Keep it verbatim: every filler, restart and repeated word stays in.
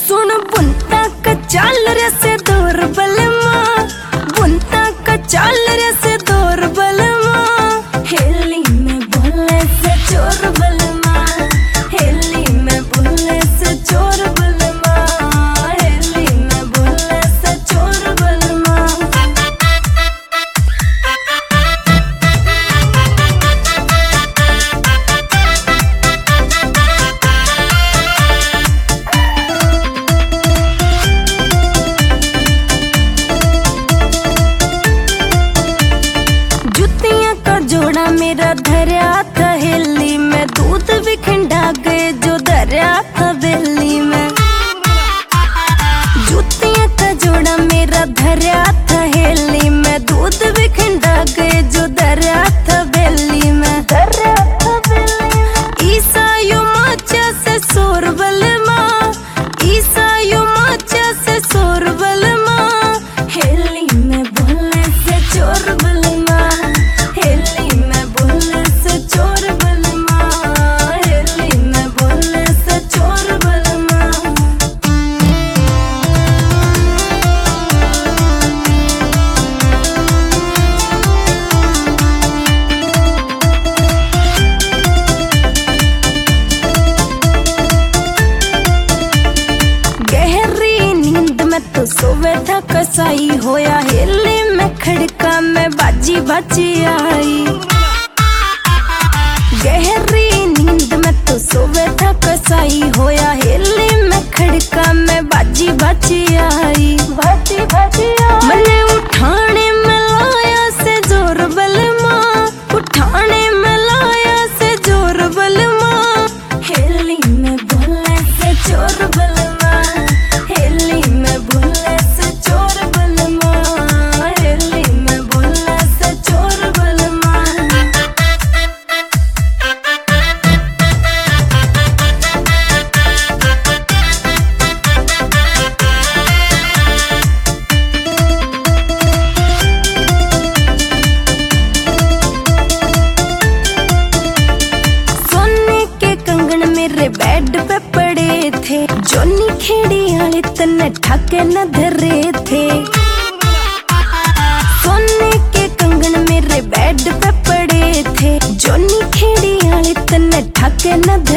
सुन बुनता का चाल रे से दूर बलमा, बुनता का चाल रे से दूर बलमा, हेली में बोले से चोर बलमा, हेली में बोले से चोर बलमा, हेली में बोले से चोर बलमा। जोड़ा मेरा धरिया था हेली में, दूध भी खिंडा गए जो धरिया था बेली में। जूतियां का जोड़ा मेरा धरिया था हेली में, दूध भी खिंडा गए जो धरिया था बेली में। धरिया था बेली ईसायु माचा से सोर बलमा, ईसायु माचा से सोर बलमा, हेली में बोले से चोर बलमा, हेली में बोले से चोर बलमा, हेली में बोले से चोर बलमा। गहरी नींद में तो सोवे था कसाई होया, हेली में खड़का में बाजी बाजी आई। गहरी नींद में तो सोवे था कसाई होया, हेली में खड़का में बाजी बाजी आई। बाजी बाजी आई मने उठाने में लाया से जोर बलमा, उठाने में लाया से जोर बलमा, हेली में बोले से चोर बलमा, हेली में बोले से चोर बलमा, हेली में बोले से चोर बलमा। सोने के कंगन मेरे बेड पे पड़े थे, जोनी खेड़ी आले तन्ने ठाके न धरे थे। सोने के कंगन मेरे बेड पे पड़े थे, जोनी खेड़ी आले तन्ने ठाके न